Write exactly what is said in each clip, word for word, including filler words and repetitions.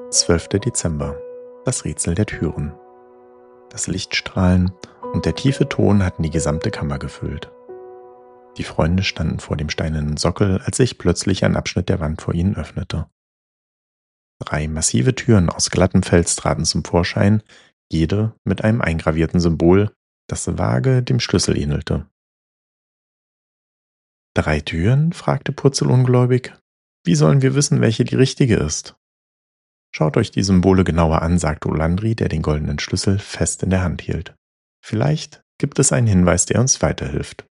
zwölfter Dezember. Das Rätsel der Türen. Das Lichtstrahlen und der tiefe Ton hatten die gesamte Kammer gefüllt. Die Freunde standen vor dem steinernen Sockel, als sich plötzlich ein Abschnitt der Wand vor ihnen öffnete. Drei massive Türen aus glattem Fels traten zum Vorschein, jede mit einem eingravierten Symbol, das vage dem Schlüssel ähnelte. »Drei Türen?« fragte Purzel ungläubig. »Wie sollen wir wissen, welche die richtige ist?« »Schaut euch die Symbole genauer an«, sagte Olandri, der den goldenen Schlüssel fest in der Hand hielt. »Vielleicht gibt es einen Hinweis, der uns weiterhilft.«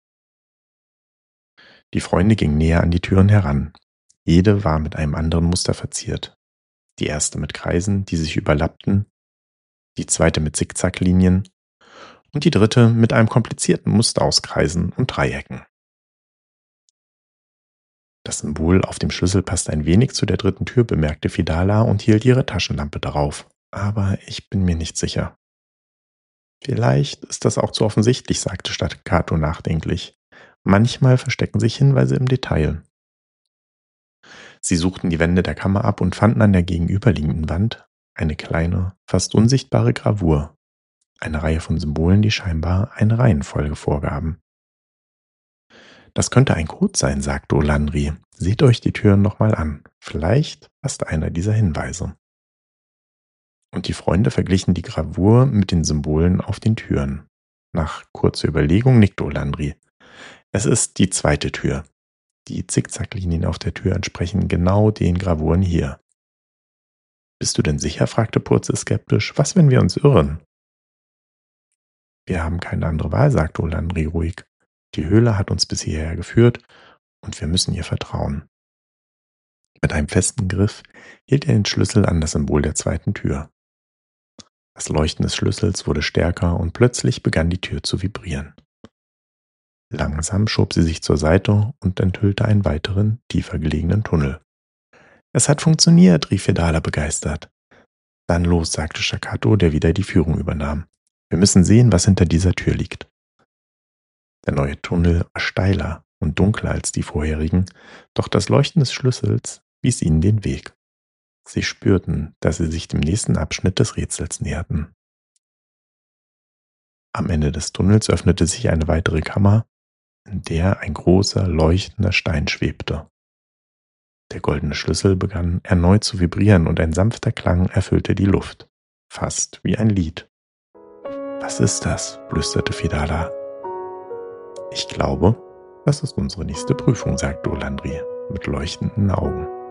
Die Freunde gingen näher an die Türen heran. Jede war mit einem anderen Muster verziert. Die erste mit Kreisen, die sich überlappten, die zweite mit Zickzacklinien und die dritte mit einem komplizierten Muster aus Kreisen und Dreiecken. Das Symbol auf dem Schlüssel passt ein wenig zu der dritten Tür, bemerkte Fidala und hielt ihre Taschenlampe darauf. Aber ich bin mir nicht sicher. Vielleicht ist das auch zu offensichtlich, sagte Staccato nachdenklich. Manchmal verstecken sich Hinweise im Detail. Sie suchten die Wände der Kammer ab und fanden an der gegenüberliegenden Wand eine kleine, fast unsichtbare Gravur. Eine Reihe von Symbolen, die scheinbar eine Reihenfolge vorgaben. »Das könnte ein Code sein«, sagte Olandri. »Seht euch die Türen nochmal an. Vielleicht passt einer dieser Hinweise.« Und die Freunde verglichen die Gravur mit den Symbolen auf den Türen. Nach kurzer Überlegung nickte Olandri. »Es ist die zweite Tür. Die Zickzacklinien auf der Tür entsprechen genau den Gravuren hier.« »Bist du denn sicher?«, fragte Purzel skeptisch. »Was, wenn wir uns irren?« »Wir haben keine andere Wahl«, sagte Olandri ruhig. »Die Höhle hat uns bis hierher geführt und wir müssen ihr vertrauen.« Mit einem festen Griff hielt er den Schlüssel an das Symbol der zweiten Tür. Das Leuchten des Schlüssels wurde stärker und plötzlich begann die Tür zu vibrieren. Langsam schob sie sich zur Seite und enthüllte einen weiteren, tiefer gelegenen Tunnel. »Es hat funktioniert«, rief Fidala begeistert. »Dann los«, sagte Staccato, der wieder die Führung übernahm. »Wir müssen sehen, was hinter dieser Tür liegt.« Der neue Tunnel war steiler und dunkler als die vorherigen, doch das Leuchten des Schlüssels wies ihnen den Weg. Sie spürten, dass sie sich dem nächsten Abschnitt des Rätsels näherten. Am Ende des Tunnels öffnete sich eine weitere Kammer, in der ein großer, leuchtender Stein schwebte. Der goldene Schlüssel begann erneut zu vibrieren und ein sanfter Klang erfüllte die Luft, fast wie ein Lied. »Was ist das?«, flüsterte Fidala. »Ich glaube, das ist unsere nächste Prüfung«, sagte Olandri mit leuchtenden Augen.